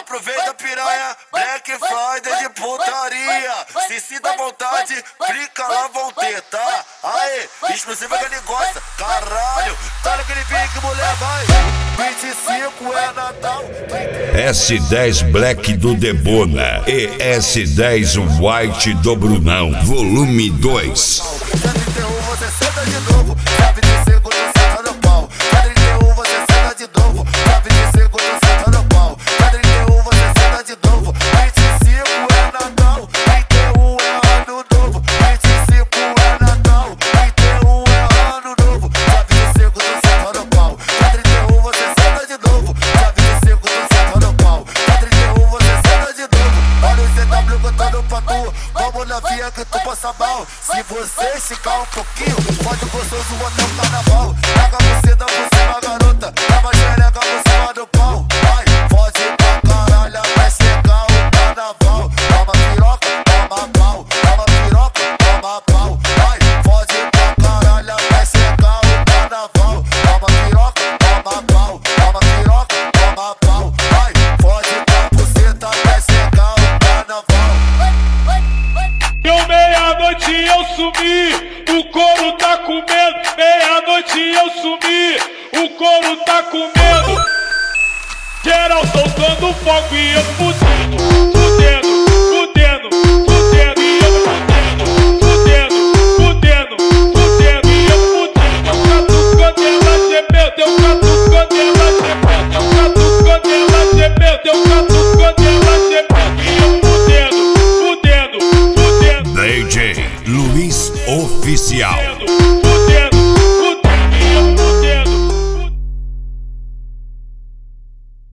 Aproveita piranha, Black Friday de putaria. Se sinta à vontade, clica lá, vão ter, tá? Aê, exclusiva que ele gosta, caralho. Tá naquele pique, mulher, vai. 25 é Natal. S10 Black do Debona e S10 White do Brunão, volume 2. 31 você senta de novo, 25 você senta no pau. 31 você senta de novo, 25 você senta no pau. 31 você senta de novo, 25 é Natal. 31 é ano novo, 25 é Natal. 31 é ano novo, 25 você senta no pau. 31 você senta de novo, 25 você senta no pau. 31 você senta de novo, olha o ZW cantando pra tu. Vamos na via que tu passa mal. Se você esticar um pouquinho, pode o gostoso até o carnaval. Pega você, dá por cima, garota. Lava a xereca por cima do pau. Vai, pode ir pra caralho, vai chegar o carnaval. Toma piroca, toma pau. Toma piroca, toma pau. Vai, pode ir pra caralho, vai chegar o carnaval. Toma piroca, toma pau. Toma piroca, toma pau. Vai, pode ir pra buceta, vai chegar o carnaval. Deu meia-noite eu sumi, o couro tá comendo. Meia-noite eu sumi, o couro tá comendo. Geral soltando fogo e eu fudendo.